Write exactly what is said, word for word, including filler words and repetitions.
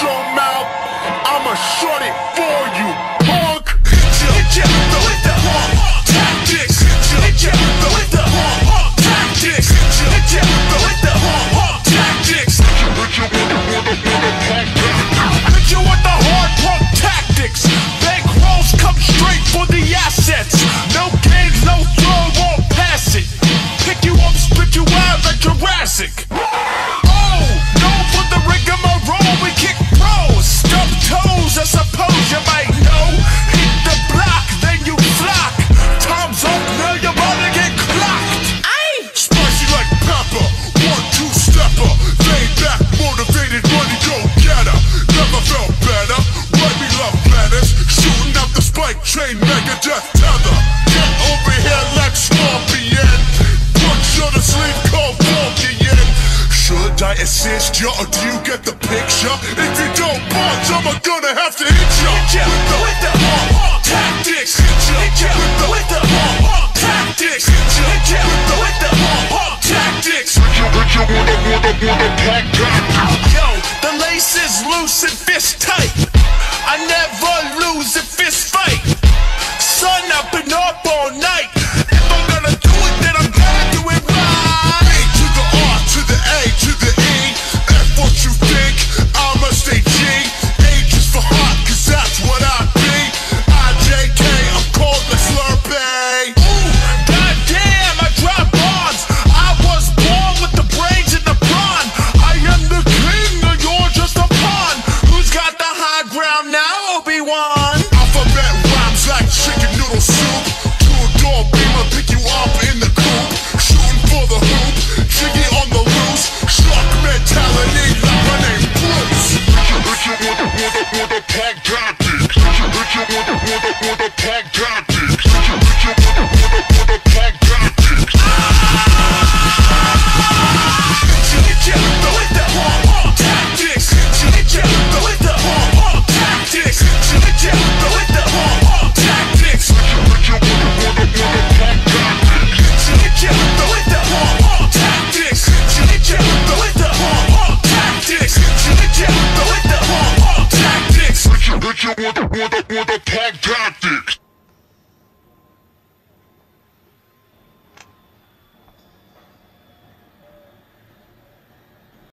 your mouth, I'ma shut it for you, punk. Hit ya, hit ya with the punk tactics. Hit ya, hit ya with the punk tactics. Hit ya, hit ya with the punk tactics. Hit ya with the punk tactics. Hit ya with the hard punk tactics. Bank rolls come straight for the assets. No games, no throw, won't pass it. Pick you up, split you out like Jurassic. I suppose you might know. Hit the block, then you flock. Time's up, now you're about to get clocked. Aye. Spicy like pepper, one two stepper. Laid back, motivated, money go getter. Never felt better. Why me love letters? Shooting out the spike train, Megadeth tether. Get over here like Scorpion. Punch on the sleeve, cold Vulcan. Should I assist ya, or do you get the picture? If you don't punch, I'm gonna have to hit ya. Hit ya with the punk tactics. Hit ya, hit ya with the punk tactics. Hit ya, hit ya with the punk tactics. Hit ya, hit ya with the with the with the punk tactics. Yo, the lace is loose and fist tight. I never lose a fist fight. Sun up and up all night. If I'm gonna do it, then I'm gonna do it right. A to the R to the A to the E. F what you think, I'ma stay G. H is for hot, cause that's what I be. I J K, I'm called the Slurpee. Ooh, goddamn, I drop bombs. I was born with the brains and the brawn. I am the king, and you're just a pawn. Who's got the high ground now, Obi-Wan? Alphabet rhymes like chicken noodle soup. Two-door beamer, pick you up in the coop. Shooting for the hoop, jiggy on the loose. Shark mentality like my name Bruce. Hit you with the with the with the punk tactics. Hit you with the with the with the with the punk tactics. Hit you with the with the with the with the punk tactics. Hit you hit you with the punk tactics. Hit you hit you with the punk tactics. Hit you hit you with the punk tactics. Hit you hit you with the with the with the punk tactics. Hit you hit you with the punk tactics. Hit you hit you with the punk tactics. Hit you hit you with the punk tactics. Hit you hit you with the with the with the punk tactics.